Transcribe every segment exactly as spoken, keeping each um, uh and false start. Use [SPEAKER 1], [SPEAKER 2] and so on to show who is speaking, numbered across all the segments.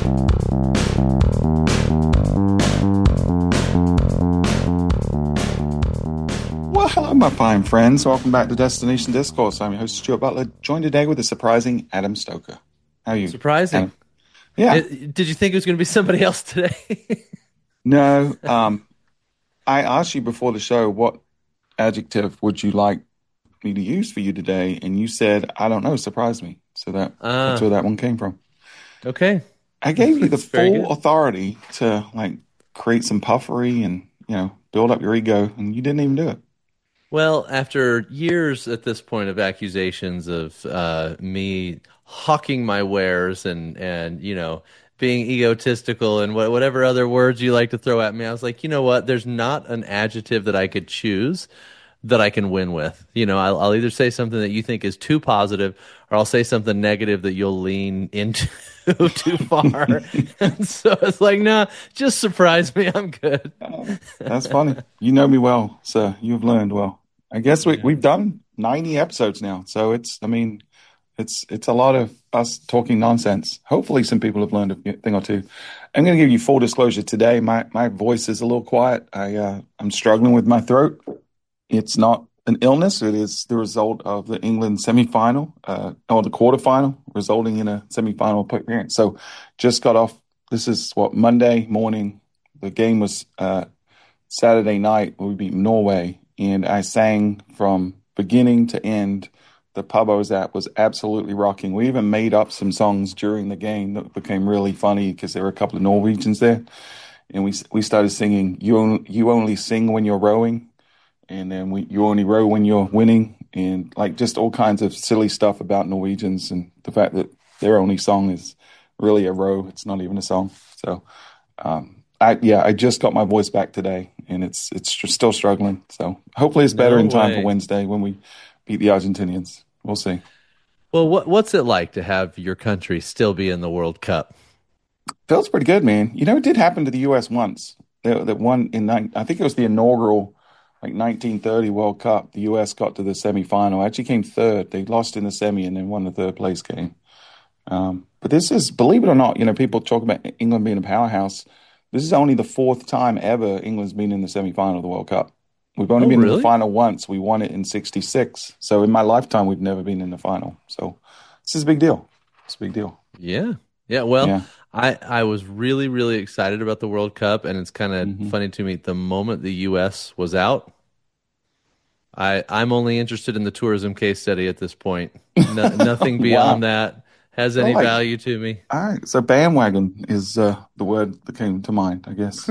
[SPEAKER 1] Well, hello, my fine friends. Welcome back to Destination Discourse. I'm your host, Stuart Butler, joined today with the surprising Adam Stoker. How are you?
[SPEAKER 2] Surprising.
[SPEAKER 1] Adam? Yeah.
[SPEAKER 2] It, did you think it was going to be somebody else today?
[SPEAKER 1] No. Um, I asked you before the show, what adjective would you like me to use for you today? And you said, I don't know, surprise me. So that that's
[SPEAKER 2] uh,
[SPEAKER 1] where that one came from.
[SPEAKER 2] okay.
[SPEAKER 1] I gave you the
[SPEAKER 2] That's very
[SPEAKER 1] full
[SPEAKER 2] good.
[SPEAKER 1] authority to like create some puffery and, you know, build up your ego, and you didn't even do it.
[SPEAKER 2] Well, after years at this point of accusations of uh, me hawking my wares and and you know being egotistical and wha- whatever other words you like to throw at me, I was like, you know what? There's not an adjective that I could choose that I can win with. You know, I'll, I'll either say something that you think is too positive, or I'll say something negative that you'll lean into too far. And so it's like, no, just surprise me. I'm good.
[SPEAKER 1] Oh, that's funny. You know me well, so you've learned well. I guess we,
[SPEAKER 2] Yeah.
[SPEAKER 1] we've done ninety episodes now, so it's, I mean, it's it's a lot of us talking nonsense. Hopefully some people have learned a thing or two. I'm going to give you full disclosure today. My my voice is a little quiet. I, uh, I'm struggling with my throat. It's not an illness. It is the result of the England semifinal, uh, or the quarterfinal, resulting in a semifinal appearance. So just got off. This is what, Monday morning. The game was uh, Saturday night. We beat Norway, and I sang from beginning to end. The pub I was at was absolutely rocking. We even made up some songs during the game that became really funny because there were a couple of Norwegians there, and we we started singing "You Only, you only sing when you're rowing," and then we "You only row when you're winning," and like just all kinds of silly stuff about Norwegians and the fact that their only song is really a row. It's not even a song. So, um, I yeah, I just got my voice back today, and it's it's just still struggling. So hopefully it's better
[SPEAKER 2] No
[SPEAKER 1] in time for
[SPEAKER 2] way.
[SPEAKER 1] Wednesday when we beat the Argentinians. We'll see.
[SPEAKER 2] Well, what what's it like to have your country still be in the World Cup?
[SPEAKER 1] Feels pretty good, man. You know, it did happen to the U S once. That, that one in nine, I think it was the inaugural like nineteen thirty World Cup. The U S got to the semifinal. Actually came third. They lost in the semi and then won the third place game. Um, but this is, believe it or not, you know, people talk about England being a powerhouse. This is only the fourth time ever England's been in the semifinal of the World Cup. We've only
[SPEAKER 2] Oh,
[SPEAKER 1] been in the
[SPEAKER 2] really?
[SPEAKER 1] final once. We won it in sixty-six. So in my lifetime, we've never been in the final. So this is a big deal. It's a big deal.
[SPEAKER 2] Yeah. Yeah, well,
[SPEAKER 1] Yeah.
[SPEAKER 2] I I was really really excited about the World Cup, and it's kind of
[SPEAKER 1] hmm
[SPEAKER 2] funny to me the moment the U S was out, I I'm only interested in the tourism case study at this point. No, nothing beyond
[SPEAKER 1] Wow.
[SPEAKER 2] that has
[SPEAKER 1] So
[SPEAKER 2] any
[SPEAKER 1] like,
[SPEAKER 2] value to me.
[SPEAKER 1] all right. So bandwagon is uh, the word that came to mind, I guess.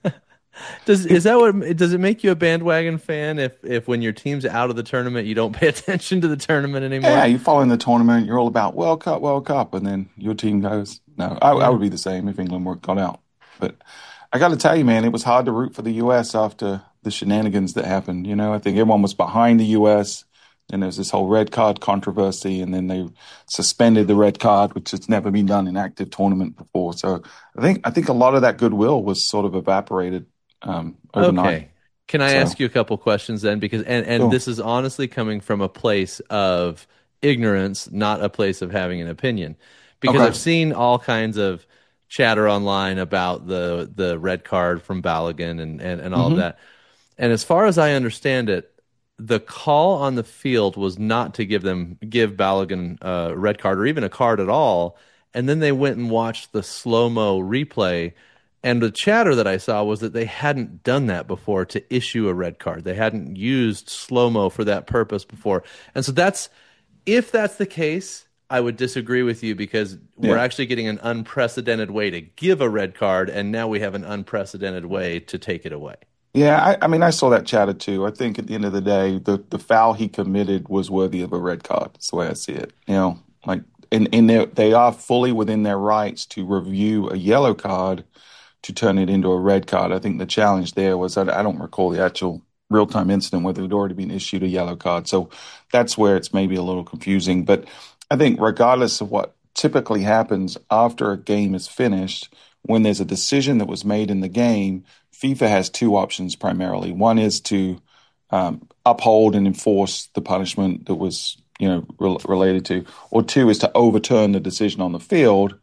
[SPEAKER 2] Does
[SPEAKER 1] It,
[SPEAKER 2] is that what does it make you a bandwagon fan if if when your team's out of the tournament you don't pay attention to the tournament
[SPEAKER 1] yeah,
[SPEAKER 2] anymore?
[SPEAKER 1] you follow in the tournament, you're all about World Cup, World Cup, and then your team goes. No, I, I
[SPEAKER 2] Yeah.
[SPEAKER 1] would be the same if England were got out. But I got to tell you, man, it was hard to root for the U S after the shenanigans that happened. You know, I think everyone was behind the U S. And there's this whole red card controversy, and then they suspended the red card, which has never been done in active tournament before. So I think I think a lot of that goodwill was sort of evaporated um, overnight.
[SPEAKER 2] Okay. Can I
[SPEAKER 1] So
[SPEAKER 2] ask you a couple questions then? Because and and
[SPEAKER 1] sure.
[SPEAKER 2] this is honestly coming from a place of ignorance, not a place of having an opinion. Because
[SPEAKER 1] Okay.
[SPEAKER 2] I've seen all kinds of chatter online about the the red card from Balogun and, and, and all of
[SPEAKER 1] hmm
[SPEAKER 2] that. And as far as I understand it, the call on the field was not to give them give Balogun a red card or even a card at all. And then they went and watched the slow-mo replay. And the chatter that I saw was that they hadn't done that before to issue a red card. They hadn't used slow-mo for that purpose before. And so that's if that's the case, I would disagree with you because we're
[SPEAKER 1] Yeah.
[SPEAKER 2] actually getting an unprecedented way to give a red card, and now we have an unprecedented way to take it away.
[SPEAKER 1] Yeah, I, I mean, I saw that chatter too. I think at the end of the day, the, the foul he committed was worthy of a red card. That's the way I see it. You know, like, and, and they they are fully within their rights to review a yellow card to turn it into a red card. I think the challenge there was I, I don't recall the actual real time incident whether it had already been issued a yellow card. So that's where it's maybe a little confusing. But I think regardless of what typically happens after a game is finished, when there's a decision that was made in the game, FIFA has two options primarily. One is to um, uphold and enforce the punishment that was, you know, re- related to, or two is to overturn the decision on the field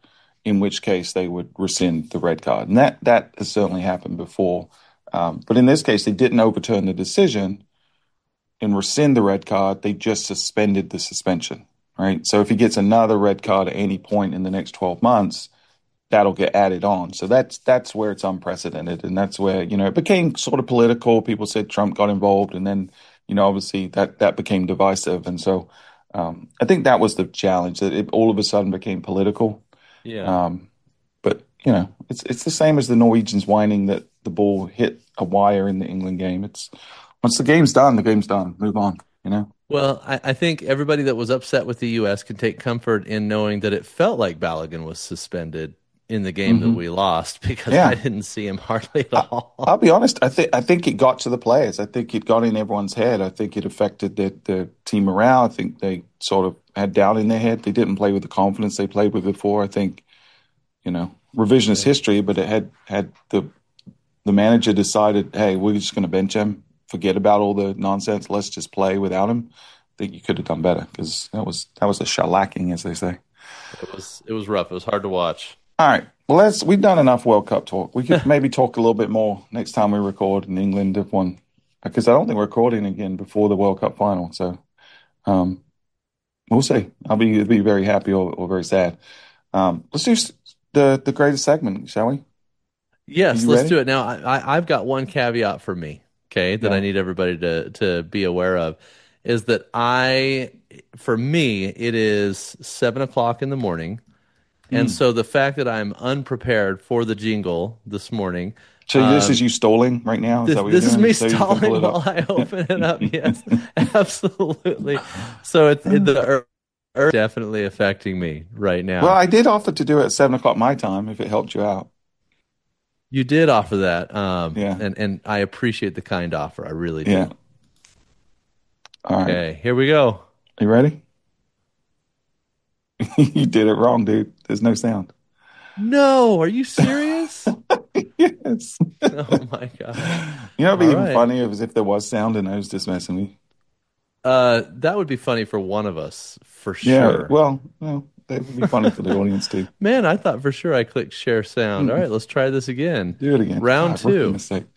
[SPEAKER 1] in which case they would rescind the red card. And that, that has certainly happened before. Um, but in this case, they didn't overturn the decision and rescind the red card. They just suspended the suspension, right? So if he gets another red card at any point in the next twelve months, that'll get added on. So that's that's where it's unprecedented. And that's where, you know, it became sort of political. People said Trump got involved. And then, you know, obviously that, that became divisive. And so um, I think that was the challenge, that it all of a sudden became political.
[SPEAKER 2] Yeah.
[SPEAKER 1] Um, but, you know, it's it's the same as the Norwegians whining that the ball hit a wire in the England game. It's once the game's done, the game's done. Move on, you know?
[SPEAKER 2] Well, I, I think everybody that was upset with the U S can take comfort in knowing that it felt like Balogun was suspended in the game that
[SPEAKER 1] hmm
[SPEAKER 2] we lost, because
[SPEAKER 1] Yeah.
[SPEAKER 2] I didn't see him hardly at
[SPEAKER 1] I,
[SPEAKER 2] all.
[SPEAKER 1] I'll be honest. I think I think it got to the players. I think it got in everyone's head. I think it affected their, their team morale. I think they sort of had doubt in their head. They didn't play with the confidence they played with before. I think, you know, revisionist
[SPEAKER 2] Yeah.
[SPEAKER 1] history, but it had had the the manager decided, hey, we're just going to bench him. Forget about all the nonsense. Let's just play without him. I think you could have done better, because that was that was a shellacking, as they say.
[SPEAKER 2] It was it was rough. It was hard to watch.
[SPEAKER 1] All right. Well, let's. We've done enough World Cup talk. We could maybe talk a little bit more next time we record in England, if one, because I don't think we're recording again before the World Cup final. So um, we'll see. I'll be be very happy or, or very sad. Um, let's do s- the the greatest segment, shall we? Are
[SPEAKER 2] Yes,
[SPEAKER 1] you
[SPEAKER 2] let's
[SPEAKER 1] ready?
[SPEAKER 2] do it. Now, I, I, I've got one caveat for me, okay, that I
[SPEAKER 1] Yeah.
[SPEAKER 2] need everybody to to be aware of, is that I, for me, it is seven o'clock in the morning, and
[SPEAKER 1] Mm.
[SPEAKER 2] so the fact that I'm unprepared for the jingle this morning,
[SPEAKER 1] So this is
[SPEAKER 2] um,
[SPEAKER 1] you stalling right now? Is
[SPEAKER 2] this
[SPEAKER 1] that what you're
[SPEAKER 2] this is
[SPEAKER 1] doing?
[SPEAKER 2] me
[SPEAKER 1] So you can pull
[SPEAKER 2] stalling
[SPEAKER 1] it
[SPEAKER 2] while
[SPEAKER 1] up.
[SPEAKER 2] I open it up. Yes, absolutely. So it's it, the ur- ur- definitely affecting me right
[SPEAKER 1] Well,
[SPEAKER 2] now.
[SPEAKER 1] I did offer to do it at seven o'clock my time if it helped you out.
[SPEAKER 2] You did offer that, um,
[SPEAKER 1] Yeah.
[SPEAKER 2] and and I appreciate the kind offer. I really
[SPEAKER 1] Yeah.
[SPEAKER 2] do.
[SPEAKER 1] All right.
[SPEAKER 2] Okay, here we go.
[SPEAKER 1] You ready? You did it wrong, dude. There's no sound.
[SPEAKER 2] No, are you serious?
[SPEAKER 1] Yes.
[SPEAKER 2] Oh my gosh.
[SPEAKER 1] You know, it'd be
[SPEAKER 2] All
[SPEAKER 1] even
[SPEAKER 2] right.
[SPEAKER 1] funnier is if there was sound and I was just messing with you.
[SPEAKER 2] Uh, that would be funny for one of us, for
[SPEAKER 1] Yeah,
[SPEAKER 2] sure.
[SPEAKER 1] well, well, that would be funny for the audience too.
[SPEAKER 2] Man, I thought for sure I clicked share sound. All
[SPEAKER 1] Mm,
[SPEAKER 2] right, let's try this again.
[SPEAKER 1] do it again.
[SPEAKER 2] Round
[SPEAKER 1] God, rookie
[SPEAKER 2] two.
[SPEAKER 1] mistake.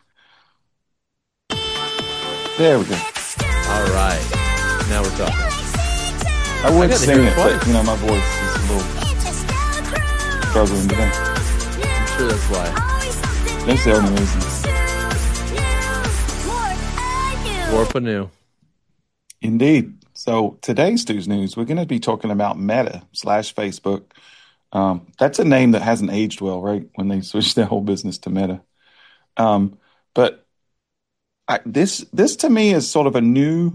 [SPEAKER 1] There we go.
[SPEAKER 2] All right. Now we're talking.
[SPEAKER 1] I
[SPEAKER 2] I
[SPEAKER 1] would
[SPEAKER 2] got to
[SPEAKER 1] sing
[SPEAKER 2] hear it
[SPEAKER 1] it, but you
[SPEAKER 2] twice.
[SPEAKER 1] know, my voice is a little struggling today.
[SPEAKER 2] I'm sure that's why.
[SPEAKER 1] That's the only reason.
[SPEAKER 2] Warp anew.
[SPEAKER 1] Indeed. So today's Stu's News, we're going to be talking about Meta slash Facebook. Um, that's a name that hasn't aged well, right? When they switched their whole business to Meta. Um, but I, this this to me is sort of a new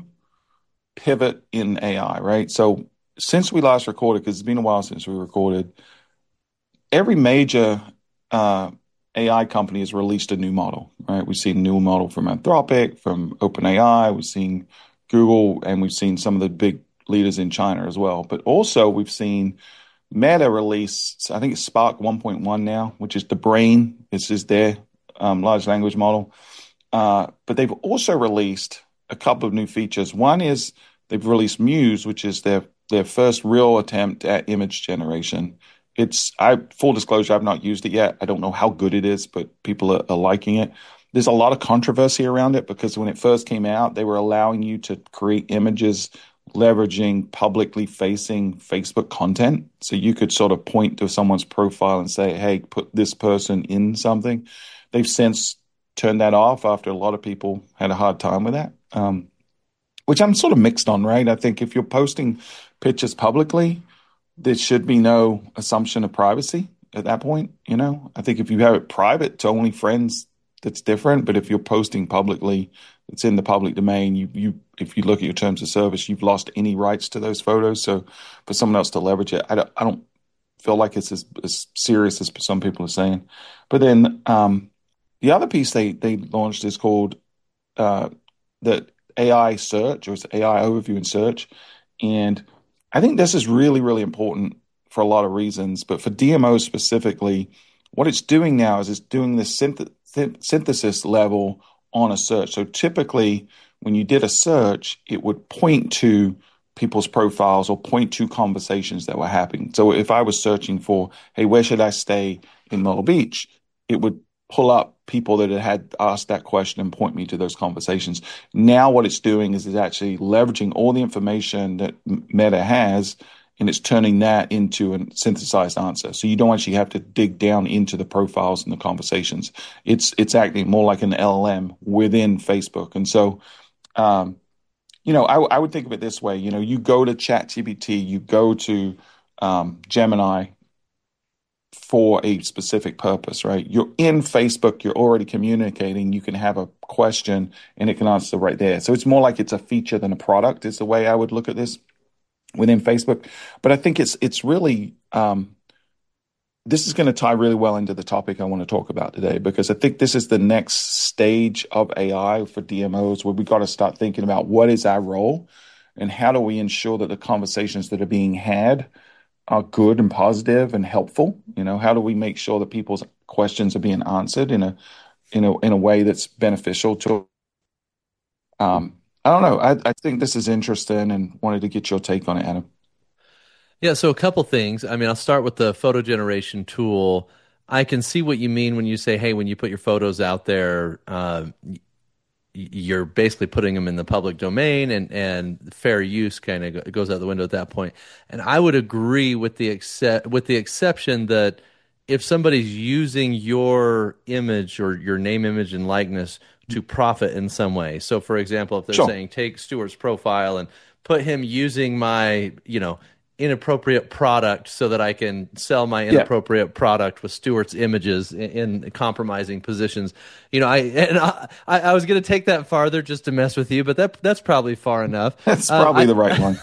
[SPEAKER 1] pivot in A I, right? So since we last recorded, because it's been a while since we recorded, every major uh, A I company has released a new model, right? We've seen a new model from Anthropic, from OpenAI, we've seen Google, and we've seen some of the big leaders in China as well. But also we've seen Meta release, I think it's Spark one point one now, which is the brain. This is their um, large language model. Uh, but they've also released a couple of new features. One is they've released Muse, which is their their first real attempt at image generation. It's I full disclosure, I've not used it yet. I don't know how good it is, but people are, are liking it. There's a lot of controversy around it because when it first came out, they were allowing you to create images leveraging publicly facing Facebook content. So you could sort of point to someone's profile and say, hey, put this person in something. They've since turned that off after a lot of people had a hard time with that, um, which I'm sort of mixed on, right? I think if you're posting pictures publicly, there should be no assumption of privacy at that point. You know, I think if you have it private to only friends, that's different. But if you're posting publicly, it's in the public domain. You, you, if you look at your terms of service, you've lost any rights to those photos. So for someone else to leverage it, I don't, I don't feel like it's as, as serious as some people are saying. But then um, the other piece they they launched is called uh, the A I search, or it's A I overview and search. And I think this is really, really important for a lot of reasons. But for D M O specifically, what it's doing now is it's doing this synth- synth- synthesis level on a search. So typically, when you did a search, it would point to people's profiles or point to conversations that were happening. So if I was searching for, hey, where should I stay in Myrtle Beach? It would pull up people that had, had asked that question and point me to those conversations. Now what it's doing is it's actually leveraging all the information that Meta has, and it's turning that into a synthesized answer. So you don't actually have to dig down into the profiles and the conversations. It's it's acting more like an L L M within Facebook. And so, um, you know, I, I would think of it this way. You know, you go to ChatGPT, you go to um, Gemini for a specific purpose, right? You're in Facebook, you're already communicating, you can have a question and it can answer right there. So it's more like it's a feature than a product is the way I would look at this within Facebook. But I think it's it's really um, this is going to tie really well into the topic I want to talk about today, because I think this is the next stage of A I for D M Os, where we got to start thinking about what is our role and how do we ensure that the conversations that are being had are good and positive and helpful. You know, how do we make sure that people's questions are being answered in a in a in a way that's beneficial to um, I don't know. I, I think this is interesting and wanted to get your take on it, Adam.
[SPEAKER 2] Yeah, so a couple things. I mean, I'll start with the photo generation tool. I can see what you mean when you say, hey, when you put your photos out there, uh, you're basically putting them in the public domain, and, and fair use kind of goes out the window at that point. And I would agree with the except with the exception that if somebody's using your image or your name, image, and likeness to profit in some way. So, for example, if they're
[SPEAKER 1] Sure.
[SPEAKER 2] saying take Stuart's profile and put him using my, you know, inappropriate product so that I can sell my
[SPEAKER 1] Yeah.
[SPEAKER 2] inappropriate product with Stuart's images in, in compromising positions. You know, I and I, I was going to take that farther just to mess with you, but that that's probably far enough.
[SPEAKER 1] That's
[SPEAKER 2] Um,
[SPEAKER 1] probably
[SPEAKER 2] I,
[SPEAKER 1] the right one.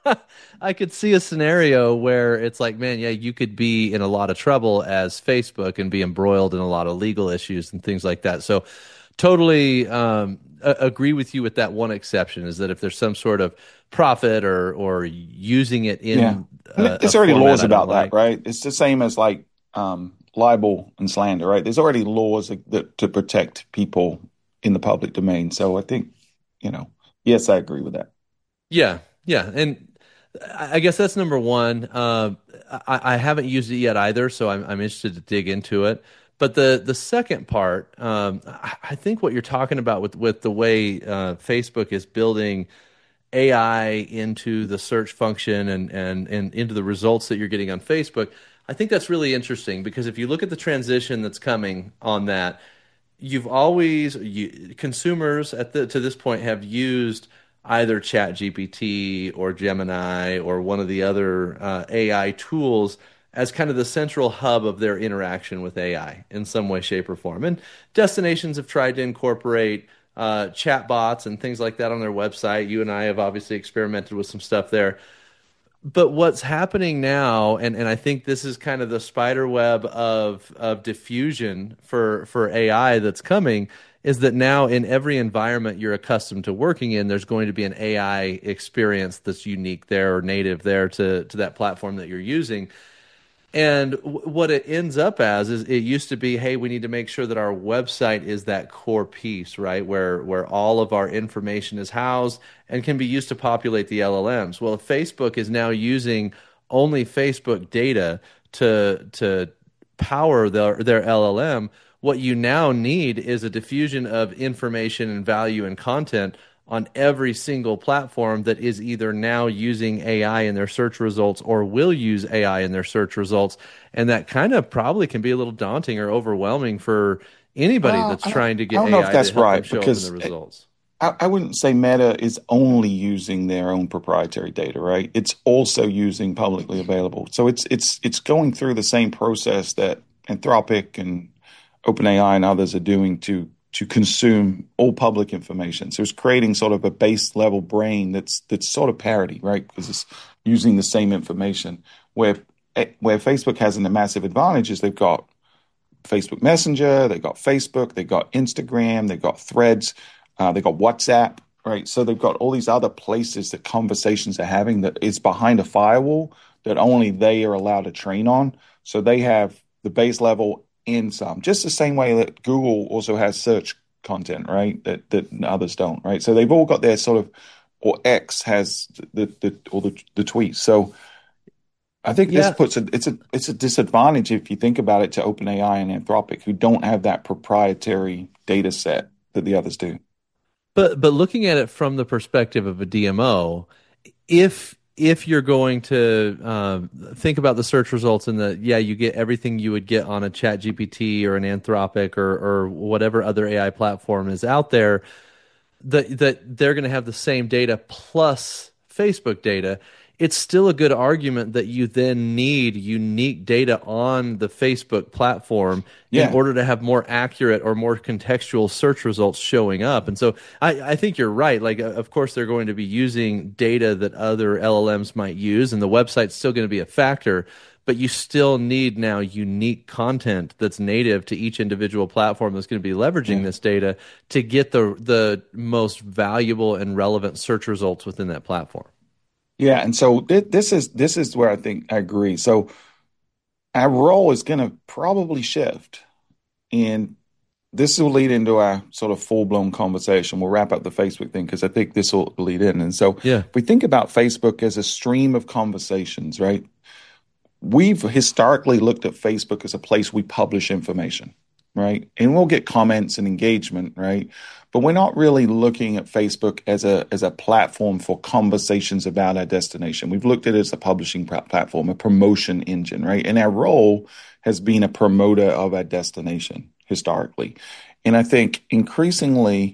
[SPEAKER 2] I could see a scenario where it's like, man, yeah, you could be in a lot of trouble as Facebook and be embroiled in a lot of legal issues and things like that. So, totally um, a- agree with you with that one exception, is that if there's some sort of profit or or using it
[SPEAKER 1] Yeah.
[SPEAKER 2] in
[SPEAKER 1] And
[SPEAKER 2] a, a
[SPEAKER 1] there's already
[SPEAKER 2] format
[SPEAKER 1] laws
[SPEAKER 2] I don't
[SPEAKER 1] about that,
[SPEAKER 2] like.
[SPEAKER 1] right? It's the same as like um, libel and slander, right? There's already laws that, that to protect people in the public domain. So I think, you know, yes, I agree with that.
[SPEAKER 2] Yeah, yeah, and I I guess that's number one. Uh, I, I haven't used it yet either, so I'm, I'm interested to dig into it. But the the second part, um, I, I think what you're talking about with with the way uh, Facebook is building A I into the search function and and and into the results that you're getting on Facebook, I think that's really interesting, because if you look at the transition that's coming on that, you've always you, consumers at the to this point have used either ChatGPT or Gemini or one of the other uh, A I tools as kind of the central hub of their interaction with A I in some way, shape, or form. And destinations have tried to incorporate uh, chatbots and things like that on their website. You and I have obviously experimented with some stuff there. But what's happening now, and, and I think this is kind of the spider web of of diffusion for for A I that's coming, is that now in every environment you're accustomed to working in, there's going to be an A I experience that's unique there or native there to to that platform that you're using. And w- what it ends up as is, it used to be, hey, we need to make sure that our website is that core piece, right? Where where all of our information is housed and can be used to populate the L L Ms. Well, if Facebook is now using only Facebook data to to power their their L L M, what you now need is a diffusion of information and value and content on every single platform that is either now using A I in their search results or will use A I in their search results. And that kind of probably can be a little daunting or overwhelming for anybody
[SPEAKER 1] Well,
[SPEAKER 2] that's
[SPEAKER 1] I don't,
[SPEAKER 2] trying to
[SPEAKER 1] I
[SPEAKER 2] get
[SPEAKER 1] don't know if
[SPEAKER 2] A I to
[SPEAKER 1] that's
[SPEAKER 2] help them
[SPEAKER 1] right,
[SPEAKER 2] show up in the
[SPEAKER 1] because
[SPEAKER 2] results.
[SPEAKER 1] I, I wouldn't say Meta is only using their own proprietary data, right? It's also using publicly available. So it's it's it's going through the same process that Anthropic and OpenAI and others are doing to to consume all public information. So it's creating sort of a base level brain that's that's sort of parity, right? Because it's using the same information. Where where Facebook has a massive advantage is they've got Facebook Messenger, they've got Facebook, they've got Instagram, they've got Threads, uh, they've got WhatsApp, right? So they've got all these other places that conversations are having that is behind a firewall that only they are allowed to train on. So they have the base level and some, just the same way that Google also has search content, right? That that others don't, right? So they've all got their sort of or X has the the or the, the tweets. So I think this
[SPEAKER 2] Yeah,
[SPEAKER 1] puts a it's a it's a disadvantage if you think about it to OpenAI and Anthropic, who don't have that proprietary data set that the others do.
[SPEAKER 2] but but looking at it from the perspective of a D M O, if if you're going to um, think about the search results and the yeah, you get everything you would get on a Chat G P T or an Anthropic or or whatever other A I platform is out there, that that they're going to have the same data plus Facebook data. It's still a good argument that you then need unique data on the Facebook platform in
[SPEAKER 1] Yeah,
[SPEAKER 2] order to have more accurate or more contextual search results showing up. And so I, I think you're right. Like, uh, of course, they're going to be using data that other L L Ms might use, and the website's still going to be a factor. But you still need now unique content that's native to each individual platform that's going to be leveraging
[SPEAKER 1] yeah,
[SPEAKER 2] this data to get the the most valuable and relevant search results within that platform.
[SPEAKER 1] yeah. And so th this is this is where I think I agree. So our role is going to probably shift, and this will lead into our sort of full blown conversation. We'll wrap up the Facebook thing because I think this will lead in. And so
[SPEAKER 2] Yeah.
[SPEAKER 1] if we think about Facebook as a stream of conversations, right? We've historically looked at Facebook as a place we publish information, right? And we'll get comments and engagement, right? But we're not really looking at Facebook as a as a platform for conversations about our destination. We've looked at it as a publishing platform, a promotion engine, right? And our role has been a promoter of our destination historically. And I think increasingly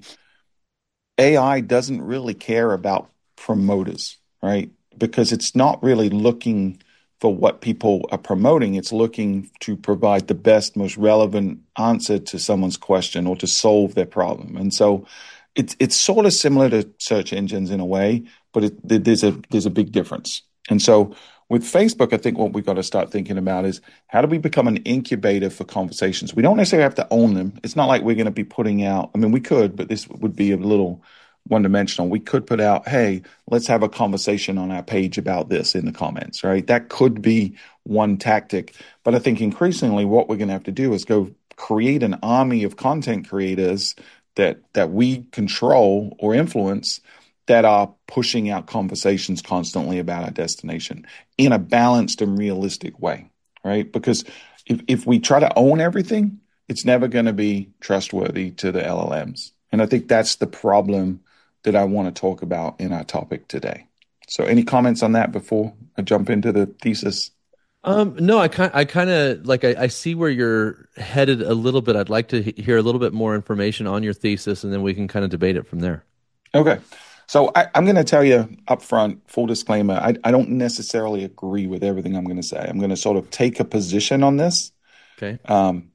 [SPEAKER 1] A I doesn't really care about promoters, right? Because it's not really looking for what people are promoting. It's looking to provide the best, most relevant answer to someone's question or to solve their problem. And so it's it's sort of similar to search engines in a way, but it, there's a there's a big difference. And so with Facebook, I think what we've got to start thinking about is how do we become an incubator for conversations? We don't necessarily have to own them. It's not like we're going to be putting out, I mean, we could, but this would be a little one dimensional. We could put out, hey, let's have a conversation on our page about this in the comments, right? That could be one tactic. But I think increasingly what we're going to have to do is go create an army of content creators that that we control or influence that are pushing out conversations constantly about our destination in a balanced and realistic way, right? Because if, if we try to own everything, it's never going to be trustworthy to the L L Ms. And I think that's the problem that I want to talk about in our topic today. So any comments on that before I jump into the thesis?
[SPEAKER 2] Um, no, I kind I kind of like I, I see where you're headed a little bit. I'd like to he- hear a little bit more information on your thesis, and then we can kind of debate it from there.
[SPEAKER 1] Okay. So I, I'm going to tell you up front, full disclaimer, I, I don't necessarily agree with everything I'm going to say. I'm going to sort of take a position on this,
[SPEAKER 2] Okay.
[SPEAKER 1] um,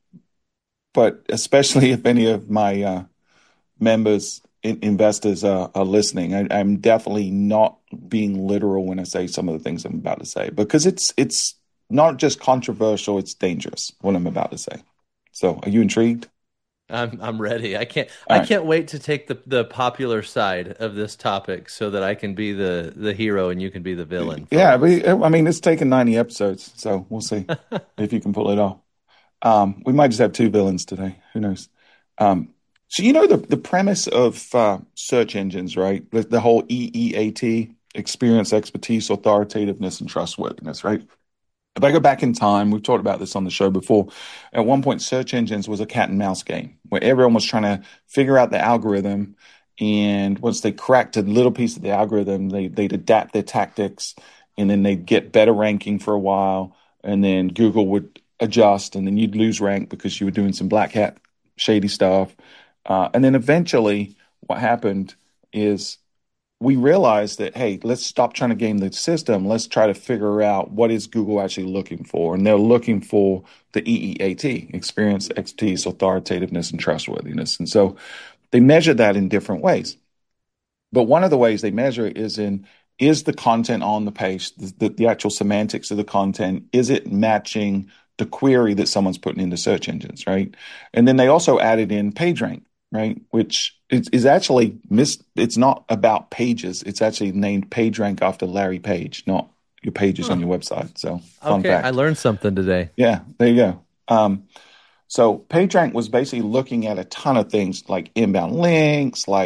[SPEAKER 1] but especially if any of my uh, members, in, investors are, are listening, I, I'm definitely not being literal when I say some of the things I'm about to say because it's it's not just controversial, it's dangerous what I'm about to say. So are you intrigued?
[SPEAKER 2] I'm I'm ready. I can't
[SPEAKER 1] All
[SPEAKER 2] I
[SPEAKER 1] right.
[SPEAKER 2] can't wait to take the the popular side of this topic so that I can be the the hero and you can be the villain for
[SPEAKER 1] Yeah,
[SPEAKER 2] once.
[SPEAKER 1] we, I mean, it's taken ninety episodes, so we'll see if you can pull it off. Um, we might just have two villains today. Who knows? Um, so you know the the premise of uh, search engines, right? The, the whole E E A T, experience, expertise, authoritativeness, and trustworthiness, right? If I go back in time, we've talked about this on the show before. At one point, search engines was a cat and mouse game where everyone was trying to figure out the algorithm. And once they cracked a little piece of the algorithm, they, they'd adapt their tactics and then they'd get better ranking for a while. And then Google would adjust and then you'd lose rank because you were doing some black hat shady stuff. Uh, and then eventually, what happened is we realized that, hey, let's stop trying to game the system. Let's try to figure out what is Google actually looking for. And they're looking for the E E A T, experience, expertise, authoritativeness, and trustworthiness. And so they measure that in different ways. But one of the ways they measure it is in, is the content on the page, the, the, the actual semantics of the content, is it matching the query that someone's putting into search engines, right? And then they also added in PageRank, right? Which is, is actually mis. It's not about pages. It's actually named PageRank after Larry Page, not your pages on
[SPEAKER 2] Huh.
[SPEAKER 1] your website. So fun
[SPEAKER 2] Okay, I
[SPEAKER 1] fact.
[SPEAKER 2] learned something today.
[SPEAKER 1] Yeah, there you go. Um, so PageRank was basically looking at a ton of things like inbound links, like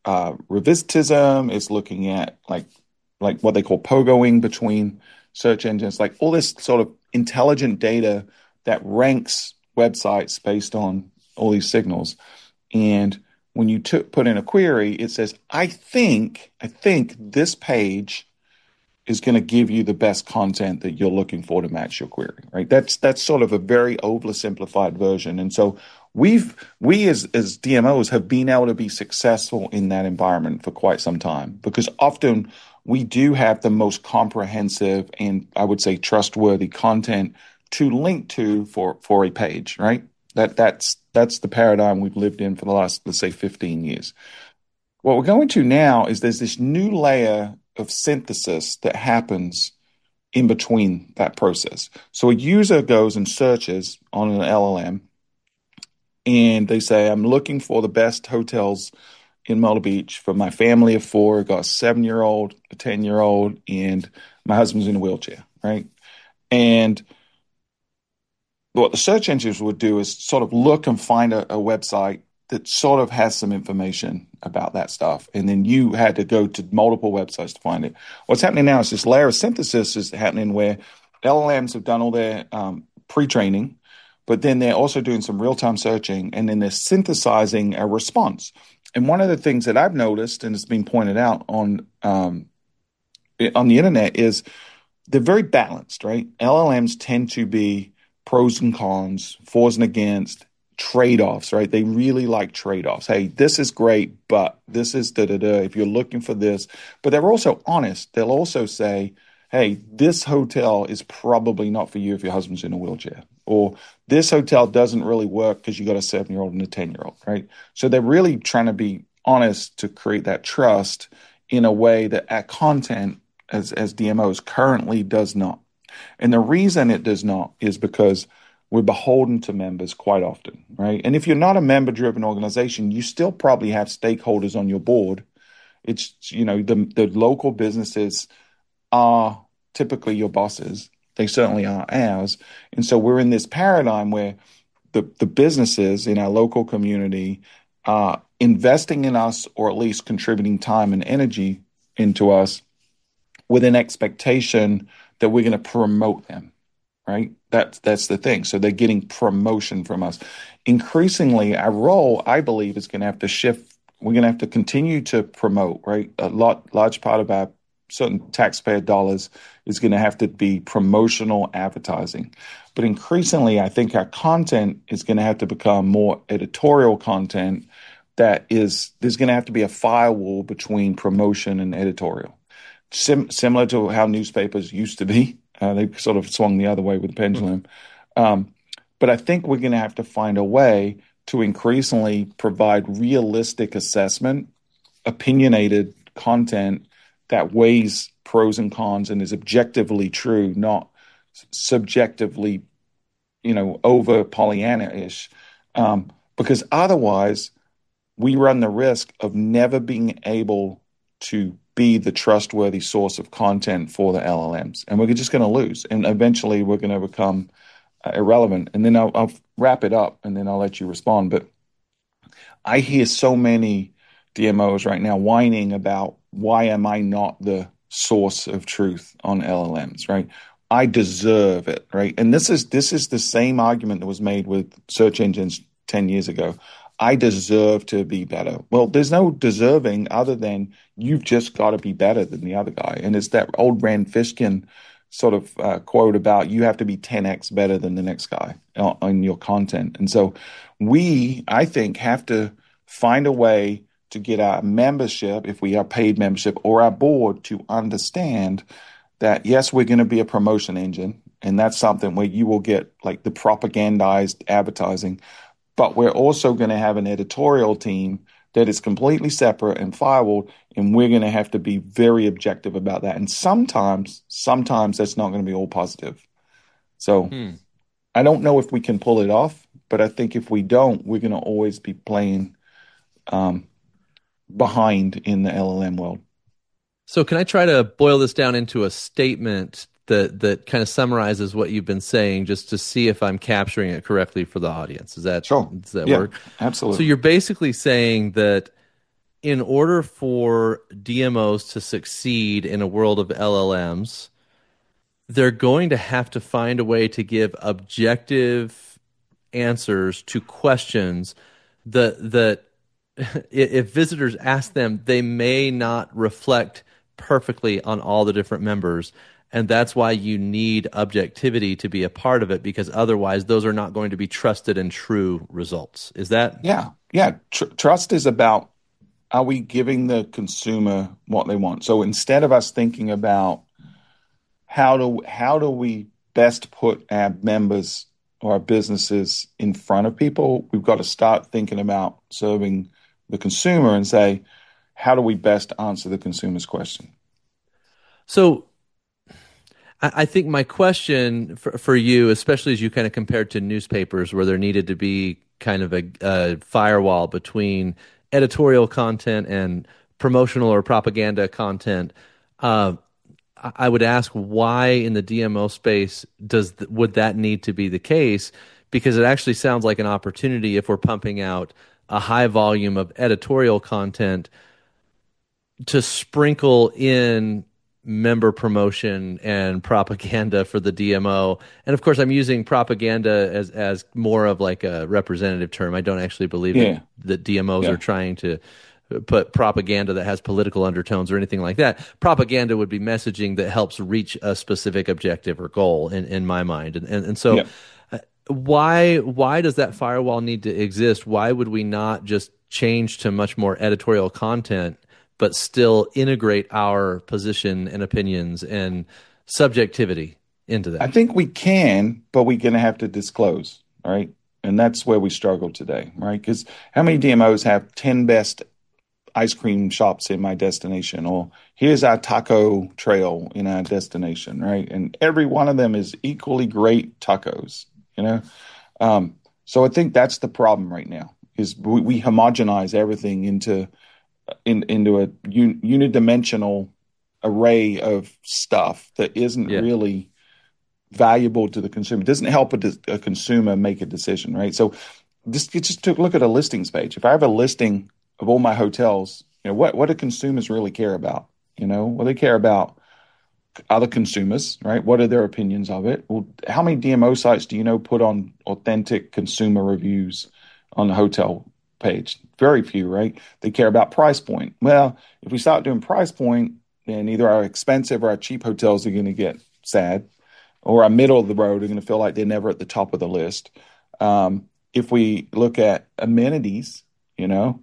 [SPEAKER 1] uh, revisitism. It's looking at like like what they call pogoing between search engines, like all this sort of intelligent data that ranks websites based on all these signals. And when you t- put in a query, it says, I think, I think this page is going to give you the best content that you're looking for to match your query, right? That's that's sort of a very oversimplified version. And so we've we as as D M Os have been able to be successful in that environment for quite some time because often we do have the most comprehensive and I would say trustworthy content to link to for for a page, right? That that's that's the paradigm we've lived in for the last, let's say, fifteen years. What we're going to now is there's this new layer of synthesis that happens in between that process. So a user goes and searches on an L L M and they say, I'm looking for the best hotels in Myrtle Beach for my family of four. I've got a seven-year-old, a ten-year-old, and my husband's in a wheelchair, right? And what the search engines would do is sort of look and find a, a website that sort of has some information about that stuff. And then you had to go to multiple websites to find it. What's happening now is this layer of synthesis is happening where L L Ms have done all their um, pre-training, but then they're also doing some real-time searching, and then they're synthesizing a response. And one of the things that I've noticed, and it's been pointed out on um, on the internet, is they're very balanced, right? L L Ms tend to be pros and cons, fors and against, trade-offs, right? They really like trade-offs. Hey, this is great, but this is da-da-da if you're looking for this. But they're also honest. They'll also say, hey, this hotel is probably not for you if your husband's in a wheelchair. Or this hotel doesn't really work because you got a seven-year-old and a ten-year-old, right? So they're really trying to be honest to create that trust in a way that our content as, as D M Os currently does not. And the reason it does not is because we're beholden to members quite often, right? And if you're not a member-driven organization, you still probably have stakeholders on your board. It's, you know, the, the local businesses are typically your bosses. They certainly are ours. And so we're in this paradigm where the, the businesses in our local community are investing in us or at least contributing time and energy into us with an expectation that we're going to promote them. Right? That's that's the thing. So they're getting promotion from us. Increasingly, our role, I believe, is going to have to shift. We're going to have to continue to promote, right? A lot, large part of our certain taxpayer dollars is going to have to be promotional advertising. But increasingly, I think our content is going to have to become more editorial content that is, there's going to have to be a firewall between promotion and editorial. Sim- similar to how newspapers used to be. Uh, they sort of swung the other way with the pendulum. Um, but I think we're going to have to find a way to increasingly provide realistic assessment, opinionated content that weighs pros and cons and is objectively true, not subjectively, you know, over Pollyanna-ish. Um, because otherwise, we run the risk of never being able to be the trustworthy source of content for the L L Ms. And we're just going to lose. And eventually we're going to become uh, irrelevant. And then I'll, I'll wrap it up and then I'll let you respond. But I hear so many D M Os right now whining about why am I not the source of truth on L L Ms, right? I deserve it, right? And this is this is the same argument that was made with search engines ten years ago. I deserve to be better. Well, there's no deserving other than you've just got to be better than the other guy. And it's that old Rand Fishkin sort of uh, quote about you have to be ten x better than the next guy on, on your content. And so we, I think, have to find a way to get our membership, if we are paid membership, or our board to understand that, yes, we're going to be a promotion engine. And that's something where you will get like the propagandized advertising. But we're also going to have an editorial team that is completely separate and firewalled, and we're going to have to be very objective about that. And sometimes, sometimes that's not going to be all positive. So hmm. I don't know if we can pull it off, but I think if we don't, we're going to always be playing um, behind in the L L M world.
[SPEAKER 2] So can I try to boil this down into a statement that that kind of summarizes what you've been saying, just to see if I'm capturing it correctly for the audience? Is that
[SPEAKER 1] sure?
[SPEAKER 2] Does that
[SPEAKER 1] yeah,
[SPEAKER 2] work?
[SPEAKER 1] Absolutely.
[SPEAKER 2] So you're basically saying that in order for D M Os to succeed in a world of L L Ms, they're going to have to find a way to give objective answers to questions that that if visitors ask them, they may not reflect perfectly on all the different members. And that's why you need objectivity to be a part of it, because otherwise those are not going to be trusted and true results. Is that?
[SPEAKER 1] Yeah, yeah. Tr trust is about, are we giving the consumer what they want? So instead of us thinking about how do how do we best put our members or our businesses in front of people, we've got to start thinking about serving the consumer and say, how do we best answer the consumer's question?
[SPEAKER 2] So I I think my question for, for you, especially as you kind of compared to newspapers where there needed to be kind of a, a firewall between editorial content and promotional or propaganda content, uh, I I would ask why in the D M O space does th- would that need to be the case? Because it actually sounds like an opportunity if we're pumping out a high volume of editorial content to sprinkle in member promotion and propaganda for the D M O. And of course, I'm using propaganda as as more of like a representative term. I don't actually believe that
[SPEAKER 1] Yeah,
[SPEAKER 2] that D M Os are
[SPEAKER 1] yeah,
[SPEAKER 2] trying to put propaganda that has political undertones or anything like that. Propaganda would be messaging that helps reach a specific objective or goal in, in my mind. And, and, and so
[SPEAKER 1] yeah.
[SPEAKER 2] uh, why why does that firewall need to exist? Why would we not just change to much more editorial content but still integrate our position and opinions and subjectivity into
[SPEAKER 1] I
[SPEAKER 2] that?
[SPEAKER 1] think we can, but we're going to have to disclose, all right? And that's where we struggle today, right? Because how many D M Os have ten best ice cream shops in my destination, or here's our taco trail in our destination, right? And every one of them is equally great tacos, you know? Um, so I think that's the problem right now is we, we homogenize everything into in, into a un, unidimensional array of stuff that isn't
[SPEAKER 2] Yeah.
[SPEAKER 1] really valuable to the consumer. It doesn't help a, a consumer make a decision, right? So just just to look at a listings page. If I have a listing of all my hotels, you know, what what do consumers really care about? You know, well, they care about other consumers, right? What are their opinions of it? Well, how many D M O sites do you know put on authentic consumer reviews on the hotel page? Very few, right? They care about price point. Well, if we start doing price point, then either our expensive or our cheap hotels are going to get sad, or our middle of the road are going to feel like they're never at the top of the list. Um, if we look at amenities, you know,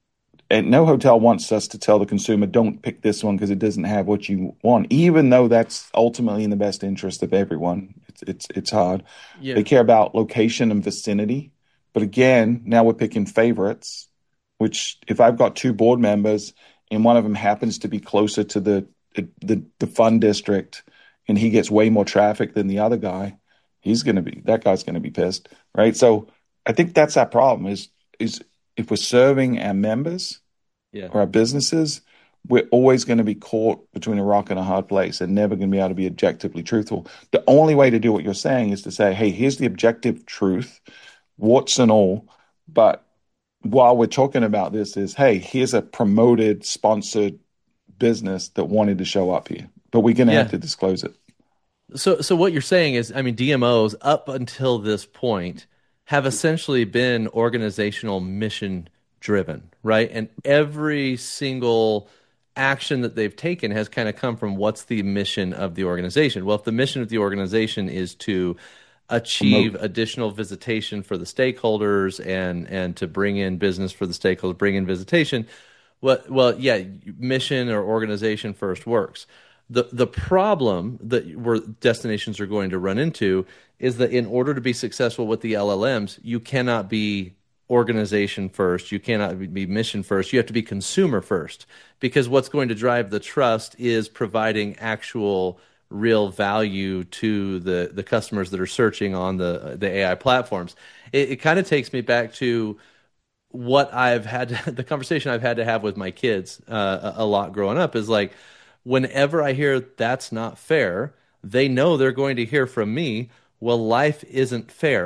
[SPEAKER 1] and no hotel wants us to tell the consumer, don't pick this one because it doesn't have what you want, even though that's ultimately in the best interest of everyone. It's it's it's hard. They
[SPEAKER 2] Yeah.
[SPEAKER 1] care about location and vicinity, but again, now we're picking favorites. Which, if I've got two board members and one of them happens to be closer to the the the fun district, and he gets way more traffic than the other guy, he's going to be that guy's going to be pissed, right? So I think that's our problem is is if we're serving our members
[SPEAKER 2] Yeah.
[SPEAKER 1] or our businesses, we're always going to be caught between a rock and a hard place and never going to be able to be objectively truthful. The only way to do what you're saying is to say, hey, here's the objective truth, warts and all. But while we're talking about this is, hey, here's a promoted, sponsored business that wanted to show up here, but we're going to have
[SPEAKER 2] Yeah.
[SPEAKER 1] to disclose it.
[SPEAKER 2] So, so what you're saying is, I mean, D M Os up until this point have essentially been organizational mission driven, right? And every single action that they've taken has kind of come from what's the mission of the organization. Well, if the mission of the organization is to achieve
[SPEAKER 1] Promote.
[SPEAKER 2] additional visitation for the stakeholders and and to bring in business for the stakeholders, bring in visitation, well, well, yeah, mission or organization first works. The the problem that where destinations are going to run into is that in order to be successful with the L L Ms, you cannot be organization first, you cannot be mission first, you have to be consumer first. Because what's going to drive the trust is providing actual real value to the the customers that are searching on the the A I platforms. It, it kind of takes me back to what I've had to, the conversation I've had to have with my kids uh, a, a lot growing up is like whenever I hear that's not fair, they know they're going to hear from me, well, life isn't fair.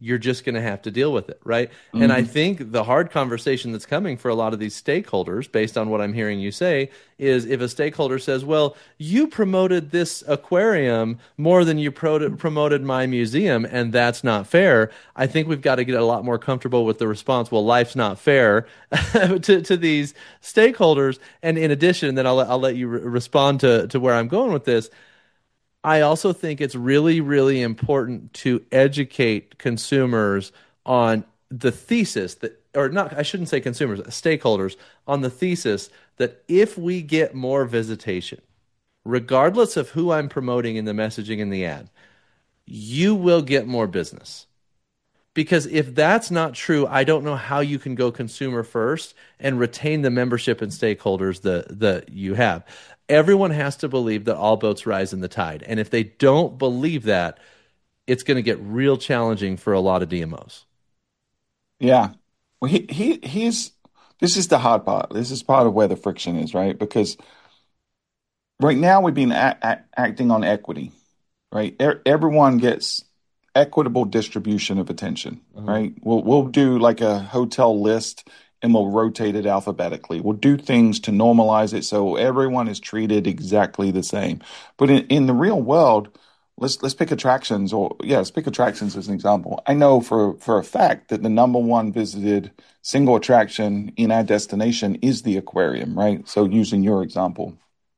[SPEAKER 2] you're just going to have to deal with it, right? And I
[SPEAKER 1] Hmm.
[SPEAKER 2] think the hard conversation that's coming for a lot of these stakeholders, based on what I'm hearing you say, is if a stakeholder says, well, you promoted this aquarium more than you pro- promoted my museum, and that's not fair. I think we've got to get a lot more comfortable with the response, well, life's not fair to, to these stakeholders. And in addition, then I'll, I'll let you re- respond to, to where I'm going with this. I also think it's really, really important to educate consumers on the thesis that, or not, I shouldn't say consumers, stakeholders, on the thesis that if we get more visitation, regardless of who I'm promoting in the messaging in the ad, you will get more business. Because if that's not true, I don't know how you can go consumer first and retain the membership and stakeholders that that you have. Everyone has to believe that all boats rise in the tide. And if they don't believe that, it's going to get real challenging for a lot of D M Os.
[SPEAKER 1] Yeah. Well, he, he he's this is the hard part. This is part of where the friction is, right? Because right now we've been a a acting on equity, right? E everyone gets equitable distribution of attention,
[SPEAKER 2] Uh-huh.
[SPEAKER 1] right? We'll we'll do like a hotel list and we'll rotate it alphabetically. We'll do things to normalize it so everyone is treated exactly the same. But in, in the real world, let's let's pick attractions or yeah, let's pick attractions as an example. I know for for a fact that the number one visited single attraction in our destination is the aquarium, right? So using your example.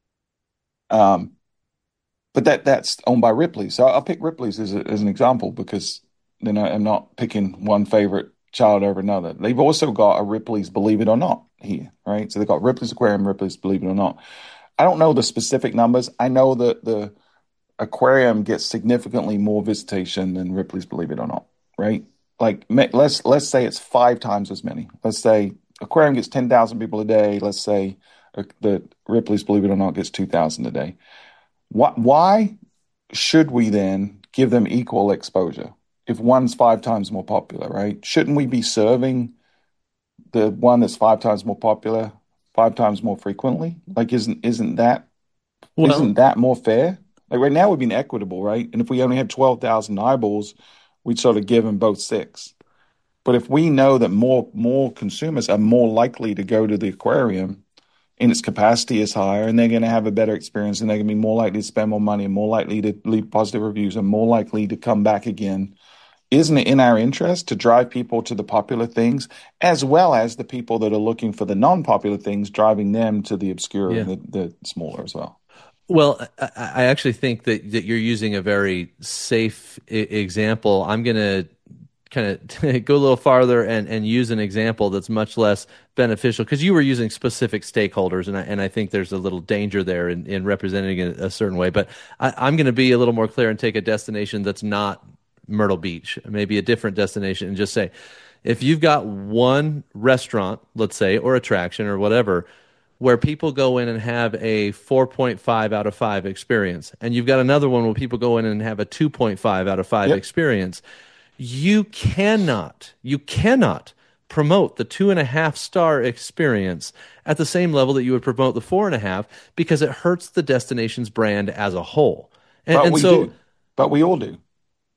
[SPEAKER 1] Um, but that that's owned by Ripley's. So I'll pick Ripley's as, a, as an example because then I, I'm not picking one favorite child over another. They've also got a Ripley's Believe It or Not here, right? So they've got Ripley's Aquarium, Ripley's Believe It or Not. I don't know the specific numbers. I know that the aquarium gets significantly more visitation than Ripley's Believe It or Not, right? Like let's let's say it's five times as many. Let's say aquarium gets ten thousand people a day. Let's say uh, the Ripley's Believe It or Not gets two thousand a day. Why, why should we then give them equal exposure if one's five times more popular, right? Shouldn't we be serving the one that's five times more popular five times more frequently? Like, isn't isn't that isn't
[SPEAKER 2] Well,
[SPEAKER 1] that more fair? Like right now we've been equitable, right? And if we only had twelve thousand eyeballs, we'd sort of give them both six. But if we know that more more consumers are more likely to go to the aquarium and its capacity is higher and they're going to have a better experience and they're going to be more likely to spend more money and more likely to leave positive reviews and more likely to come back again. Isn't it in our interest to drive people to the popular things as well as the people that are looking for the non-popular things, driving them to the obscure
[SPEAKER 2] yeah.
[SPEAKER 1] and the, the smaller as well?
[SPEAKER 2] Well, I, I actually think that, that you're using a very safe I- example. I'm going to kind of go a little farther and, and use an example that's much less beneficial because you were using specific stakeholders, and I, and I think there's a little danger there in, in representing it a certain way. But I, I'm going to be a little more clear and take a destination that's not Myrtle Beach, maybe a different destination, and just say, if you've got one restaurant, let's say, or attraction or whatever, where people go in and have a four point five out of five experience, and you've got another one where people go in and have a two point five out of five
[SPEAKER 1] Yep,
[SPEAKER 2] experience, you cannot, you cannot promote the two and a half star experience at the same level that you would promote the four and a half because it hurts the destination's brand as a whole. And,
[SPEAKER 1] but
[SPEAKER 2] and
[SPEAKER 1] we
[SPEAKER 2] so
[SPEAKER 1] do. But we all do.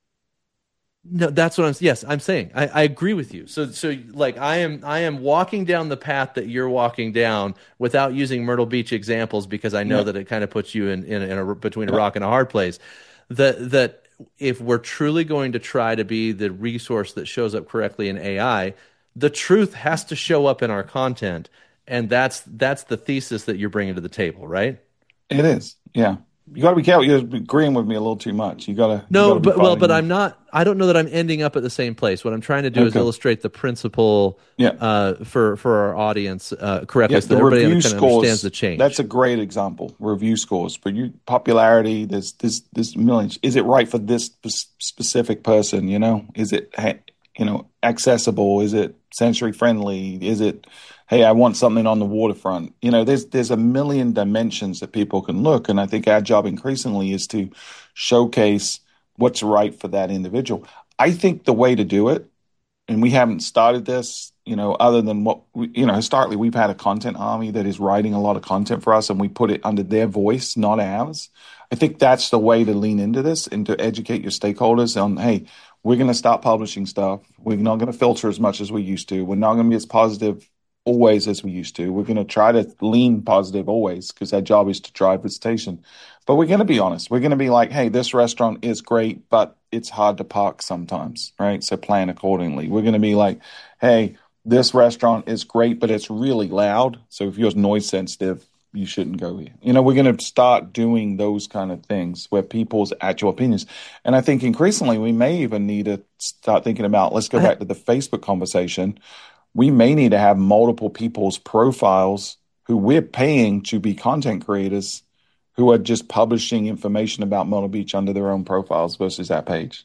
[SPEAKER 2] no, that's what I'm. Yes, I'm saying. I, I agree with you. So, so like I am, I am walking down the path that you're walking down without using Myrtle Beach examples because I know
[SPEAKER 1] Yep,
[SPEAKER 2] that it kind of puts you in in, in a between a
[SPEAKER 1] yep.
[SPEAKER 2] rock and a hard place. That that if we're truly going to try to be the resource that shows up correctly in A I, the truth has to show up in our content, and that's that's the thesis that you're bringing to the table, right?
[SPEAKER 1] It is. Yeah. You got to be careful. You're agreeing with me a little too much. You gotta you
[SPEAKER 2] No,
[SPEAKER 1] gotta be
[SPEAKER 2] but well, but
[SPEAKER 1] fighting.
[SPEAKER 2] I'm not. I don't know that I'm ending up at the same place. What I'm trying to do is
[SPEAKER 1] Okay.
[SPEAKER 2] illustrate the principle
[SPEAKER 1] Yeah.
[SPEAKER 2] uh, for for our audience uh, correctly,
[SPEAKER 1] Yeah,
[SPEAKER 2] so that
[SPEAKER 1] the
[SPEAKER 2] everybody
[SPEAKER 1] review
[SPEAKER 2] kind of understands
[SPEAKER 1] scores,
[SPEAKER 2] the
[SPEAKER 1] that's
[SPEAKER 2] change.
[SPEAKER 1] a great example. Review scores. For you, popularity, there's this this millions. Is it right for this sp- specific person, you know? Is it ha- you know, accessible? Is it sensory friendly? Is it, hey, I want something on the waterfront? You know, there's there's a million dimensions that people can look, and I think our job increasingly is to showcase what's right for that individual. I think the way to do it and we haven't started this, you know, other than what we, you know, historically we've had a content army that is writing a lot of content for us, and we put it under their voice, not ours. I think that's the way to lean into this and to educate your stakeholders on, hey, we're going to start publishing stuff. We're not going to filter as much as we used to. We're not going to be as positive always as we used to. We're going to try to lean positive always because our job is to drive visitation. But we're going to be honest. We're going to be like, hey, this restaurant is great, but it's hard to park sometimes, right? So plan accordingly. We're going to be like, hey, this restaurant is great, but it's really loud. So if you're noise sensitive, you shouldn't go here. You know, we're going to start doing those kind of things where people's actual opinions. And I think increasingly we may even need to start thinking about, let's go back to the Facebook conversation. We may need to have multiple people's profiles who we're paying to be content creators who are just publishing information about Myrtle Beach under their own profiles versus that page.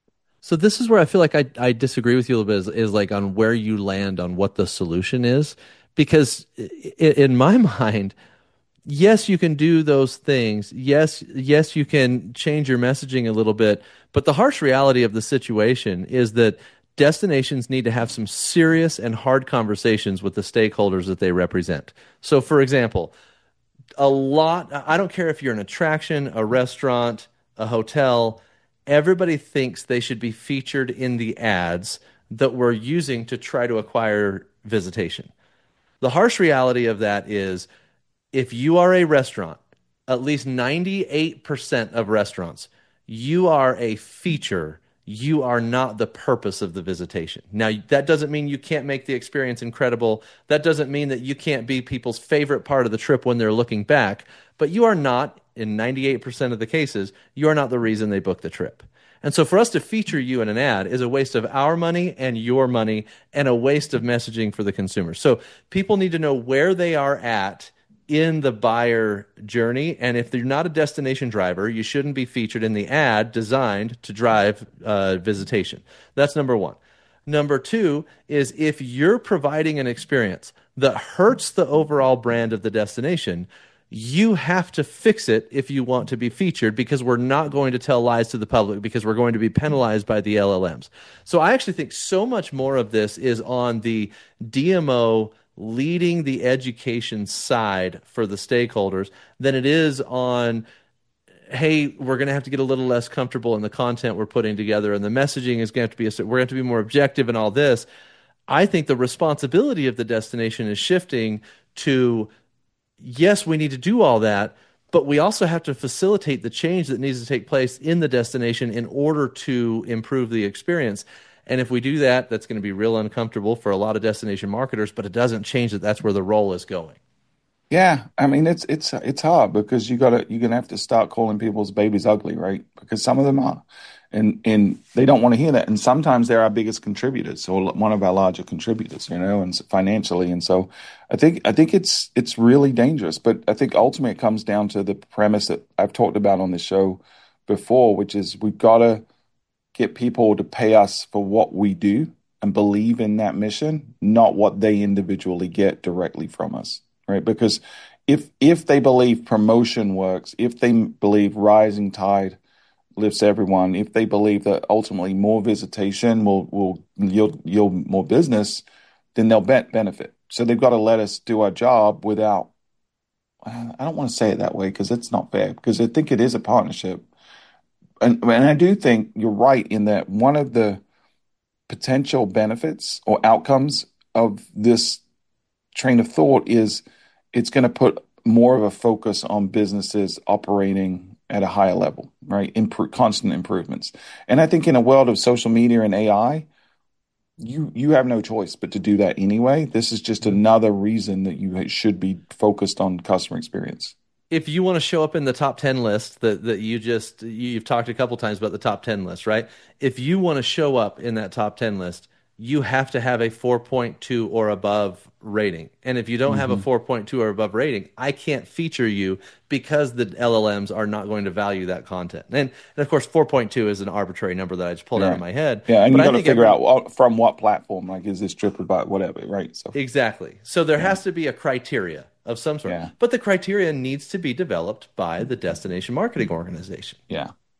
[SPEAKER 2] So this is where I feel like I, I disagree with you a little bit is, is like on where you land on what the solution is. Because in, in my mind, yes, you can do those things. Yes, yes, you can change your messaging a little bit. But the harsh reality of the situation is that destinations need to have some serious and hard conversations with the stakeholders that they represent. So, for example, a lot, I don't care if you're an attraction, a restaurant, a hotel, everybody thinks they should be featured in the ads that we're using to try to acquire visitation. The harsh reality of that is if you are a restaurant, at least ninety-eight percent of restaurants, you are a feature. You are not the purpose of the visitation. Now, that doesn't mean you can't make the experience incredible. That doesn't mean that you can't be people's favorite part of the trip when they're looking back. But you are not, in ninety-eight percent of the cases, you are not the reason they booked the trip. And so for us to feature you in an ad is a waste of our money and your money and a waste of messaging for the consumer. So people need to know where they are at in the buyer journey. And if you're not a destination driver, you shouldn't be featured in the ad designed to drive uh, visitation. That's number one. Number two is if you're providing an experience that hurts the overall brand of the destination, you have to fix it if you want to be featured, because we're not going to tell lies to the public, because we're going to be penalized by the L L Ms. So I actually think so much more of this is on the D M O leading the education side for the stakeholders than it is on, hey, we're going to have to get a little less comfortable in the content we're putting together, and the messaging is going to have to be, a, we're going to have to be more objective and all this. I think the responsibility of the destination is shifting to, yes, we need to do all that, but we also have to facilitate the change that needs to take place in the destination in order to improve the experience. And if we do that, that's going to be real uncomfortable for a lot of destination marketers, but it doesn't change that that's where the role is going.
[SPEAKER 1] Yeah, I mean it's it's it's hard because you gotta you're gonna have to start calling people's babies ugly, right? Because some of them are, and and they don't want to hear that. And sometimes they're our biggest contributors, or one of our larger contributors, you know, and financially. And so, I think I think it's it's really dangerous. But I think ultimately it comes down to the premise that I've talked about on this show before, which is we've got to get people to pay us for what we do and believe in that mission, not what they individually get directly from us. Right? Because if if they believe promotion works, if they believe rising tide lifts everyone, if they believe that ultimately more visitation will will yield, yield more business, then they'll bet benefit. So they've got to let us do our job without. I don't want to say it that way because it's not fair. Because I think it is a partnership, and and I do think you're right in that one of the potential benefits or outcomes of this train of thought is it's going to put more of a focus on businesses operating at a higher level, right? Improve, constant improvements. And I think in a world of social media and A I, you you have no choice but to do that anyway. This is just another reason that you should be focused on customer experience.
[SPEAKER 2] If you want to show up in the top ten list that, that you just, you've talked a couple times about the top ten list, right? If you want to show up in that top ten list, you have to have a four point two or above rating. And if you don't mm-hmm. have a four point two or above rating, I can't feature you because the L L Ms are not going to value that content. And, and of course, four point two is an arbitrary number that I just pulled
[SPEAKER 1] yeah.
[SPEAKER 2] out of my head.
[SPEAKER 1] Yeah, and
[SPEAKER 2] but
[SPEAKER 1] you got to figure
[SPEAKER 2] every,
[SPEAKER 1] out from what platform, like is this TripAdvisor, whatever, right? So
[SPEAKER 2] Exactly. So there yeah. has to be a criteria of some sort.
[SPEAKER 1] Yeah.
[SPEAKER 2] But the criteria needs to be developed by the destination marketing organization.
[SPEAKER 1] Yeah.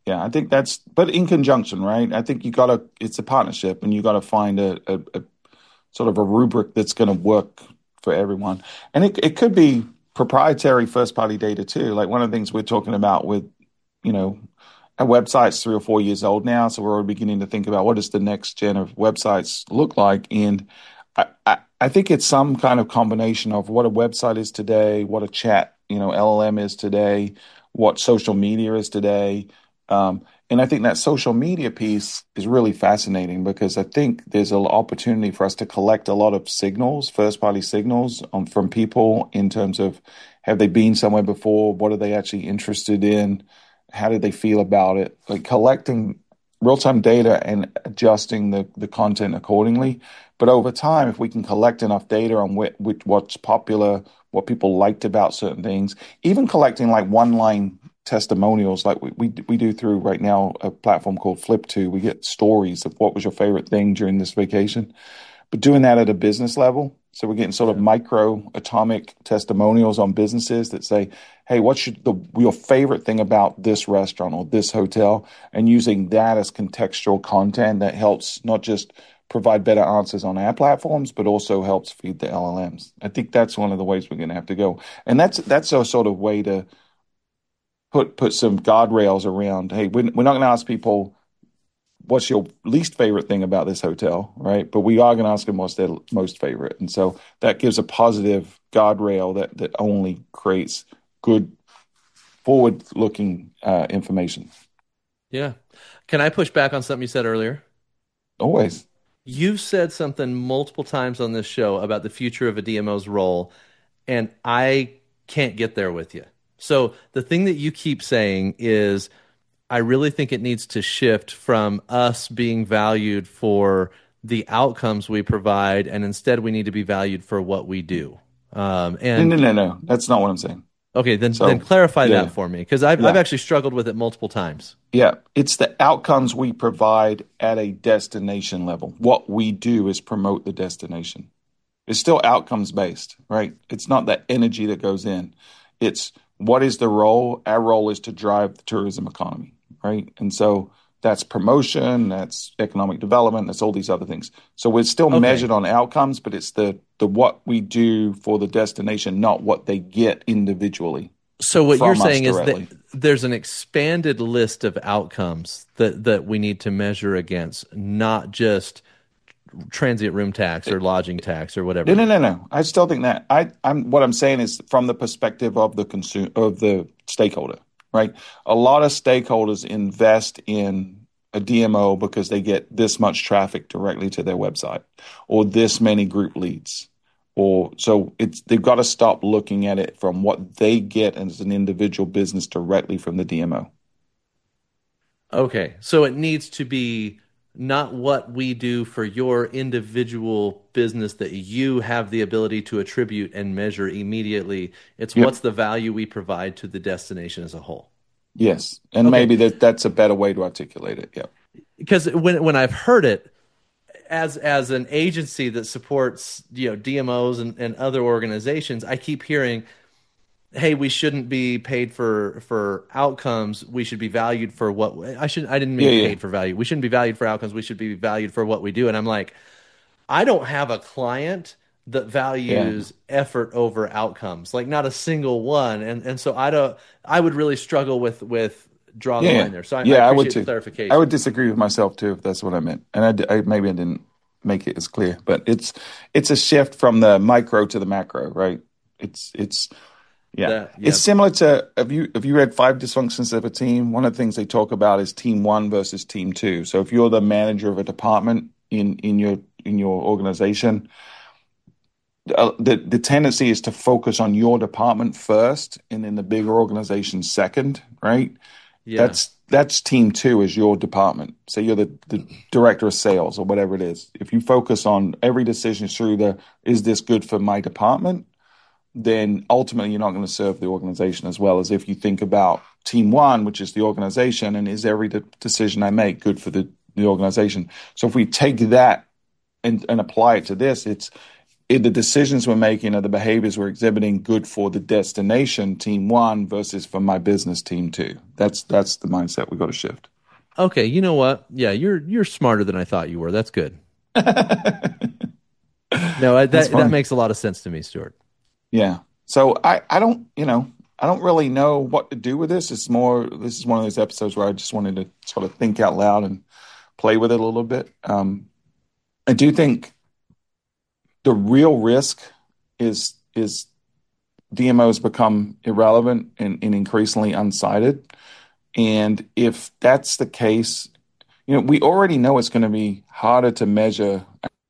[SPEAKER 1] Yeah, I think that's, but in conjunction, right? I think you got to, it's a partnership and you got to find a, a, a sort of a rubric that's going to work for everyone. And it, it could be proprietary first party data too. Like one of the things we're talking about with, you know, our website's three or four years old now. So we're already beginning to think about what does the next gen of websites look like. And I, I, I think it's some kind of combination of what a website is today, what a chat, you know, L L M is today, what social media is today. Um, and I think that social media piece is really fascinating because I think there's an opportunity for us to collect a lot of signals, first party signals um, from people in terms of have they been somewhere before? What are they actually interested in? How did they feel about it? Like collecting real time data and adjusting the, the content accordingly. But over time, if we can collect enough data on wh- which, what's popular, what people liked about certain things, even collecting like one line testimonials like we, we we do through right now a platform called Flip to, we get stories of what was your favorite thing during this vacation, but doing that at a business level. So we're getting sort of
[SPEAKER 2] Yeah.
[SPEAKER 1] micro atomic testimonials on businesses that say, hey, what's your, the, your favorite thing about this restaurant or this hotel? And using that as contextual content that helps not just provide better answers on our platforms, but also helps feed the L L Ms. I think that's one of the ways we're going to have to go. And that's that's a sort of way to put put some guardrails around. Hey, we're, we're not going to ask people what's your least favorite thing about this hotel, right? But we are going to ask them what's their most favorite, and so that gives a positive guardrail that that only creates good forward-looking uh, information.
[SPEAKER 2] Yeah. Can I push back on something you said earlier?
[SPEAKER 1] Always.
[SPEAKER 2] You've said something multiple times on this show about the future of a D M O's role, and I can't get there with you. So the thing that you keep saying is, I really think it needs to shift from us being valued for the outcomes we provide, and instead we need to be valued for what we do. Um,
[SPEAKER 1] No,
[SPEAKER 2] and
[SPEAKER 1] no, no, no. That's not what I'm saying.
[SPEAKER 2] okay, then then
[SPEAKER 1] So,
[SPEAKER 2] clarify
[SPEAKER 1] yeah,
[SPEAKER 2] that
[SPEAKER 1] yeah,
[SPEAKER 2] for me because I've I've
[SPEAKER 1] yeah.
[SPEAKER 2] actually struggled with it multiple times.
[SPEAKER 1] Yeah, it's the outcomes we provide at a destination level. What we do is promote the destination. It's still outcomes based, right? It's not the energy that goes in. It's what is the role? Our role is to drive the tourism economy, right? And so that's promotion, that's economic development, that's all these other things. So we're still
[SPEAKER 2] Okay,
[SPEAKER 1] measured on outcomes, but it's the the what we do for the destination, not what they get individually
[SPEAKER 2] so what you're
[SPEAKER 1] from us
[SPEAKER 2] saying is that
[SPEAKER 1] directly.
[SPEAKER 2] there's an expanded list of outcomes that that we need to measure against, not just transient room tax or lodging tax or
[SPEAKER 1] No,
[SPEAKER 2] whatever it
[SPEAKER 1] no,
[SPEAKER 2] is.
[SPEAKER 1] no, no. I still think that I, I'm what I'm saying is from the perspective of the consumer of the stakeholder, right? A lot of stakeholders invest in a D M O because they get this much traffic directly to their website, or this many group leads, or so it's they've got to stop looking at it from what they get as an individual business directly from the D M O.
[SPEAKER 2] Okay, so it needs to be not what we do for your individual business that you have the ability to attribute and measure immediately. It's
[SPEAKER 1] Yep.
[SPEAKER 2] what's the value we provide to the destination as a whole.
[SPEAKER 1] Yes, and
[SPEAKER 2] Okay,
[SPEAKER 1] maybe that that's a better way to articulate it. Yep.
[SPEAKER 2] because when when I've heard it as as an agency that supports, you know, D M Os and, and other organizations, I keep hearing, hey, we shouldn't be paid for for outcomes. We should be valued for what I should. I didn't
[SPEAKER 1] Yeah,
[SPEAKER 2] mean
[SPEAKER 1] yeah,
[SPEAKER 2] paid for value. We shouldn't be valued for outcomes. We should be valued for what we do. And I'm like, I don't have a client that
[SPEAKER 1] yeah,
[SPEAKER 2] values effort over outcomes, like not a single one. And and so I don't. I would really struggle with with draw
[SPEAKER 1] yeah,
[SPEAKER 2] the
[SPEAKER 1] yeah.
[SPEAKER 2] line there. So I, I
[SPEAKER 1] Yeah, I would
[SPEAKER 2] appreciate the
[SPEAKER 1] too. I would
[SPEAKER 2] clarification.
[SPEAKER 1] disagree with myself too if that's what I meant, and I, d- I- maybe I didn't make it as clear, but it's it's a shift from the micro to the macro, right? It's it's yeah,
[SPEAKER 2] That
[SPEAKER 1] it's
[SPEAKER 2] yeah
[SPEAKER 1] similar to have you have you read Five Dysfunctions of a Team? One of the things they talk about is team one versus team two. So if you're the manager of a department in in your in your organization, uh, the the tendency is to focus on your department first, and then the bigger organization second, right?
[SPEAKER 2] yeah.
[SPEAKER 1] That's that's team two is your department. So you're the, the director of sales or whatever it is. If you focus on every decision through the is this good for my department, then ultimately you're not going to serve the organization as well as if you think about team one, which is the organization, and is every de- decision I make good for the, the organization. So if we take that and, and apply it to this, it's If the decisions we're making or the behaviors we're exhibiting good for the destination team one versus for my business team two? That's that's the mindset we got to shift.
[SPEAKER 2] Okay, you know what? Yeah, you're you're smarter than I thought you were. That's good. No, I,
[SPEAKER 1] That's
[SPEAKER 2] that that
[SPEAKER 1] funny.
[SPEAKER 2] makes a lot of sense to me, Stuart.
[SPEAKER 1] Yeah. So I I don't, you know, I don't really know what to do with this. It's more, this is one of those episodes where I just wanted to sort of think out loud and play with it a little bit. Um, I do think the real risk is is D M Os become irrelevant and, and increasingly unsighted. And if that's the case, you know, we already know it's going to be harder to measure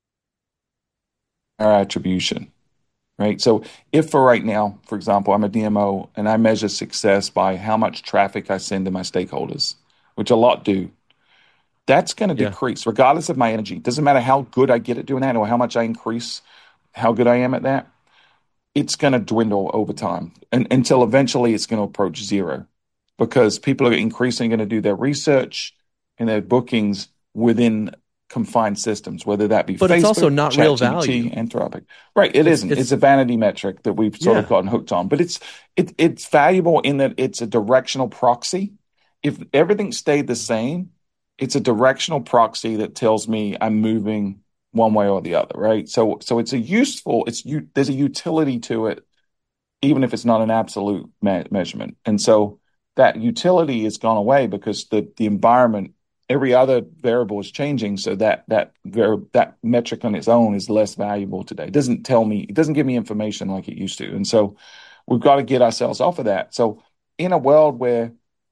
[SPEAKER 1] our attribution, right? So if for right now, for example, I'm a D M O and I measure success by how much traffic I send to my stakeholders, which a lot do, that's going to
[SPEAKER 2] Yeah.
[SPEAKER 1] decrease regardless of my energy. It doesn't matter how good I get at doing that or how much I increase how good I am at that. It's going to dwindle over time and, until eventually it's going to approach zero because people are increasingly going to do their research and their bookings within confined systems, whether that be
[SPEAKER 2] But it's also
[SPEAKER 1] Facebook,
[SPEAKER 2] not real value.
[SPEAKER 1] ChatGPT, Anthropic. Right. It
[SPEAKER 2] It's
[SPEAKER 1] isn't. It's
[SPEAKER 2] it's
[SPEAKER 1] a vanity metric that we've sort of
[SPEAKER 2] yeah.
[SPEAKER 1] gotten hooked on, but it's it, it's valuable in that it's a directional proxy. If everything stayed the same, it's a directional proxy that tells me I'm moving one way or the other, right? So so it's a useful, it's you there's a utility to it, even if it's not an absolute me- measurement. And so that utility has gone away because the the environment, every other variable is changing. So that that var- that metric on its own is less valuable today. It doesn't tell me, it doesn't give me information like it used to. And so we've got to get ourselves off of that. So in a world where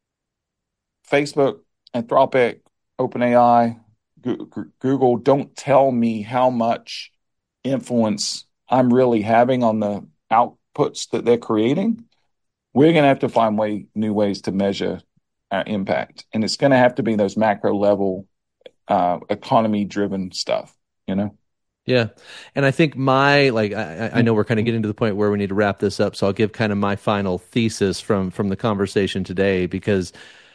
[SPEAKER 1] Facebook, Anthropic, OpenAI, Google don't tell me how much influence I'm really having on the outputs that they're creating, we're going to have to find way new ways to measure our impact, and it's going to have to be those macro level, uh, economy driven stuff. You know.
[SPEAKER 2] Yeah. And I think my like I, I know we're kind of getting to the point where we need to wrap this up. So I'll give kind of my final thesis from from the conversation today because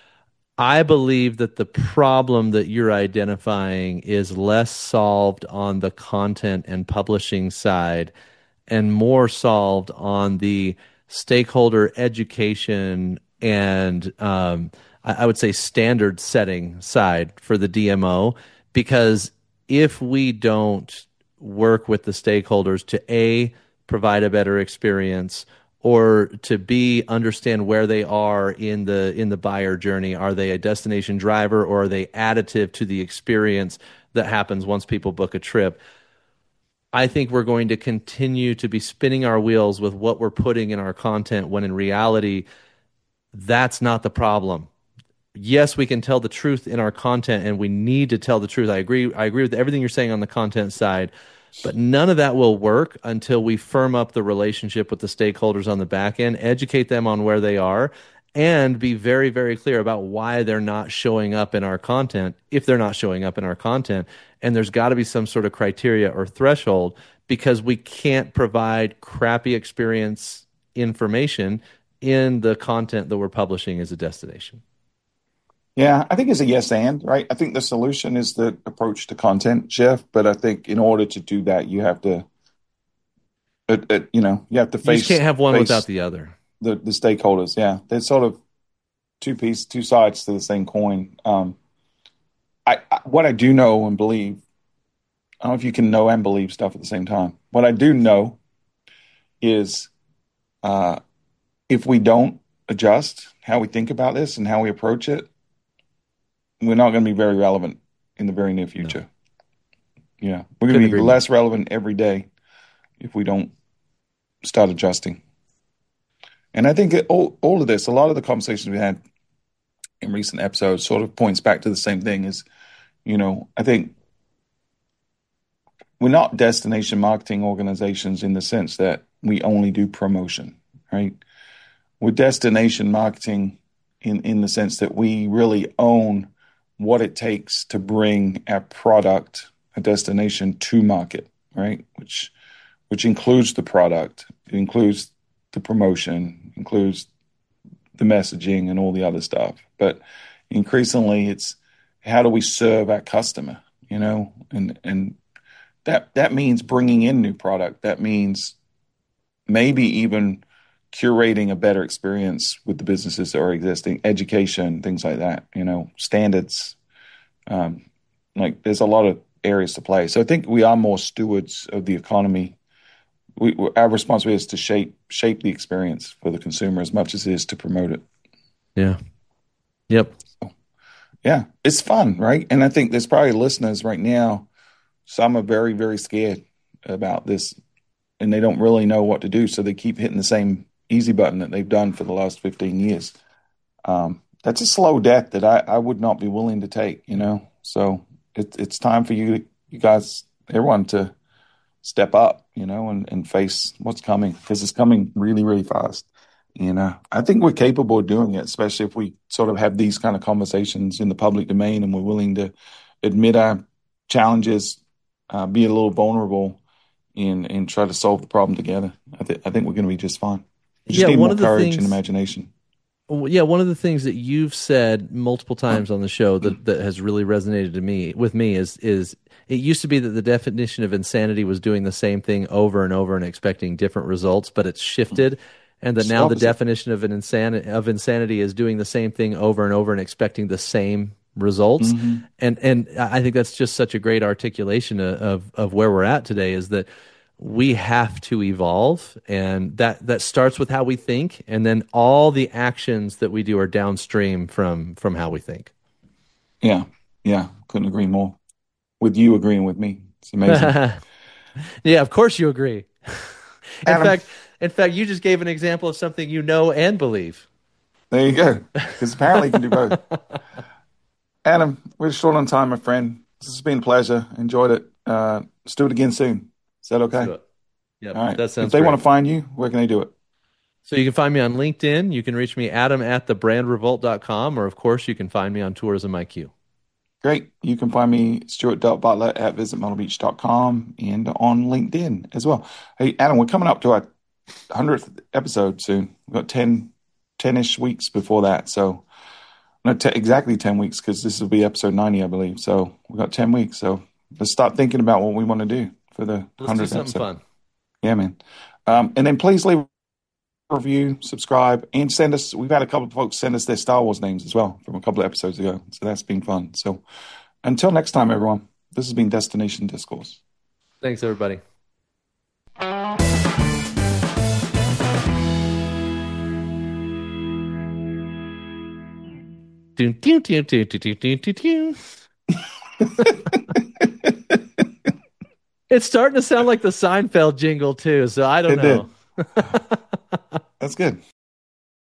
[SPEAKER 2] I believe that the problem that you're identifying is less solved on the content and publishing side and more solved on the stakeholder education and um, I, I would say standard setting side for the D M O. Because if we don't work with the stakeholders to A, provide a better experience, or to B, understand where they are in the in the buyer journey. Are they a destination driver or are they additive to the experience that happens once people book a trip? I think we're going to continue to be spinning our wheels with what we're putting in our content when in reality, that's not the problem. Yes, we can tell the truth in our content and we need to tell the truth. I agree. I agree with everything you're saying on the content side, but none of that will work until we firm up the relationship with the stakeholders on the back end, educate them on where they are, and be very, very clear about why they're not showing up in our content if they're not showing up in our content. And there's got to be some sort of criteria or threshold because we can't provide crappy experience information in the content that we're publishing as a destination.
[SPEAKER 1] Yeah, I think it's a yes and, right? I think the solution is the approach to content, Jeff. But I think in order to do that, you have to, it, it, you know, you have to
[SPEAKER 2] You just
[SPEAKER 1] face
[SPEAKER 2] can't have one without
[SPEAKER 1] face
[SPEAKER 2] the other.
[SPEAKER 1] the the stakeholders. Yeah, they're sort of two piece, two sides to the same coin. Um, I, I what I do know and believe, I don't know if you can know and believe stuff at the same time. What I do know is, uh, if we don't adjust how we think about this and how we approach it, we're not going to be very relevant in the very near
[SPEAKER 2] No,
[SPEAKER 1] future. Yeah, we're going
[SPEAKER 2] couldn't
[SPEAKER 1] to be
[SPEAKER 2] agree more.
[SPEAKER 1] less relevant every day if we don't start adjusting. And I think it, all all of this, a lot of the conversations we had in recent episodes, sort of points back to the same thing. Is, you know, I think we're not destination marketing organizations in the sense that we only do promotion, right? We're destination marketing in in the sense that we really own what it takes to bring our product, a destination, to market, right? Which which includes the product, it includes the promotion, includes the messaging and all the other stuff. But increasingly, it's how do we serve our customer, you know, and and that that means bringing in new product. That means maybe even curating a better experience with the businesses that are existing, education, things like that, you know, standards. Um, like there's a lot of areas to play. So I think we are more stewards of the economy. We, our responsibility is to shape shape the experience for the consumer as much as it is to promote it.
[SPEAKER 2] Yeah. Yep.
[SPEAKER 1] So, yeah, it's fun, right? And I think there's probably listeners right now. Some are very, very scared about this, and they don't really know what to do. So they keep hitting the same easy button that they've done for the last fifteen years. Um, that's a slow death that I, I would not be willing to take, you know? So it, it's time for you, you guys, everyone to step up, you know, and, and face what's coming because it's coming really, really fast. You know, I think we're capable of doing it, especially if we sort of have these kind of conversations in the public domain and we're willing to admit our challenges, uh, be a little vulnerable, and and try to solve the problem together. I, th- I think we're going to be just fine. We just
[SPEAKER 2] Yeah.
[SPEAKER 1] need
[SPEAKER 2] One
[SPEAKER 1] more
[SPEAKER 2] of the
[SPEAKER 1] courage and
[SPEAKER 2] things,
[SPEAKER 1] imagination.
[SPEAKER 2] well, yeah, one of the things that you've said multiple times on the show that, that has really resonated to me with me is is it used to be that the definition of insanity was doing the same thing over and over and expecting different results, but it's shifted, and that
[SPEAKER 1] It's the
[SPEAKER 2] now the
[SPEAKER 1] opposite.
[SPEAKER 2] definition of an insanity of insanity is doing the same thing over and over and expecting the same results.
[SPEAKER 1] Hmm.
[SPEAKER 2] And and I think that's just such a great articulation of of, of where we're at today is that we have to evolve, and that that starts with how we think, and then all the actions that we do are downstream from from how we think.
[SPEAKER 1] Yeah, yeah, couldn't agree more. With you agreeing with me, it's amazing.
[SPEAKER 2] Yeah, of course you agree. In
[SPEAKER 1] Adam,
[SPEAKER 2] fact, in fact, you just gave an example of something you know and believe.
[SPEAKER 1] there you go. Because apparently you can do both. Adam, we're short on time, my friend. This has been a pleasure. Enjoyed it. Uh, let's do it again soon. Is that
[SPEAKER 2] Let's
[SPEAKER 1] okay?
[SPEAKER 2] do it. Yep,
[SPEAKER 1] All right.
[SPEAKER 2] that
[SPEAKER 1] If
[SPEAKER 2] sounds
[SPEAKER 1] they want
[SPEAKER 2] great.
[SPEAKER 1] to find you, where can they do it?
[SPEAKER 2] So you can find me on LinkedIn. You can reach me, Adam at the brand revolt dot com, or of course, you can find me on Tourism I Q.
[SPEAKER 1] Great. You can find me, Stuart Butler at visit myrtle beach dot com and on LinkedIn as well. Hey, Adam, we're coming up to our hundredth episode soon. We've got ten, ten-ish weeks before that. So, not te- exactly ten weeks because this will be episode ninety, I believe. So, we've got ten weeks. So, let's start thinking about what we want to do for the
[SPEAKER 2] Let's do
[SPEAKER 1] hundredth
[SPEAKER 2] something
[SPEAKER 1] episode.
[SPEAKER 2] fun.
[SPEAKER 1] Yeah, man. Um, and then please leave a review, subscribe, and send us. We've had a couple of folks send us their Star Wars names as well from a couple of episodes ago. So, that's been fun. So, until next time, everyone, this has been Destination Discourse.
[SPEAKER 2] Thanks, everybody. Dun, dun, dun, dun, dun, dun, dun, dun, dun. It's starting to sound like the Seinfeld jingle too, so I don't
[SPEAKER 1] It did.
[SPEAKER 2] know.
[SPEAKER 1] That's good.